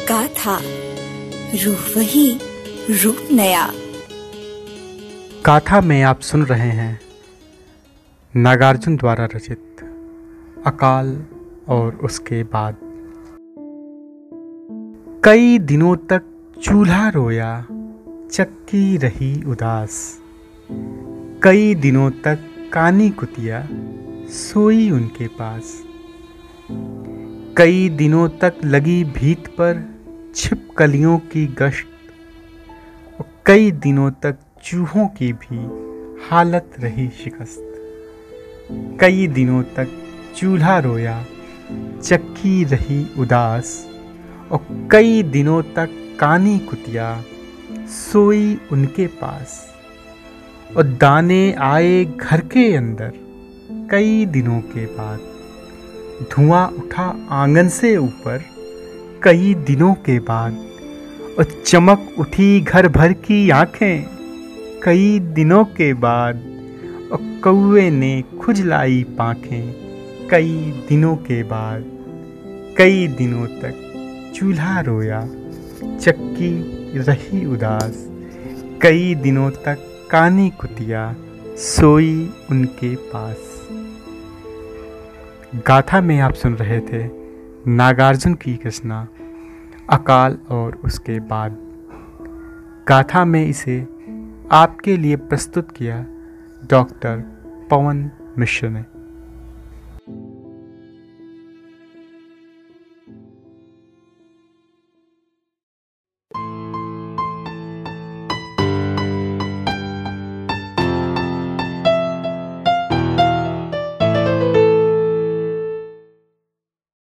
गाथा, रूह वही, रूप नया। गाथा में आप सुन रहे हैं नागार्जुन द्वारा रचित अकाल और उसके बाद। कई दिनों तक चूल्हा रोया, चक्की रही उदास। कई दिनों तक कानी कुतिया सोई उनके पास। कई दिनों तक लगी भीत पर छिपकलियों की गश्त। और कई दिनों तक चूहों की भी हालत रही शिकस्त। कई दिनों तक चूल्हा रोया, चक्की रही उदास। और कई दिनों तक कानी कुतिया सोई उनके पास। और दाने आए घर के अंदर कई दिनों के बाद। धुआं उठा आंगन से ऊपर कई दिनों के बाद। और चमक उठी घर भर की आंखें कई दिनों के बाद। और कौवे ने खुजलाई पांखें कई दिनों के बाद। कई दिनों तक चूल्हा रोया, चक्की रही उदास। कई दिनों तक कानी कुतिया सोई उनके पास। गाथा में आप सुन रहे थे नागार्जुन की रचना अकाल और उसके बाद। गाथा में इसे आपके लिए प्रस्तुत किया डॉक्टर पवन मिश्र ने।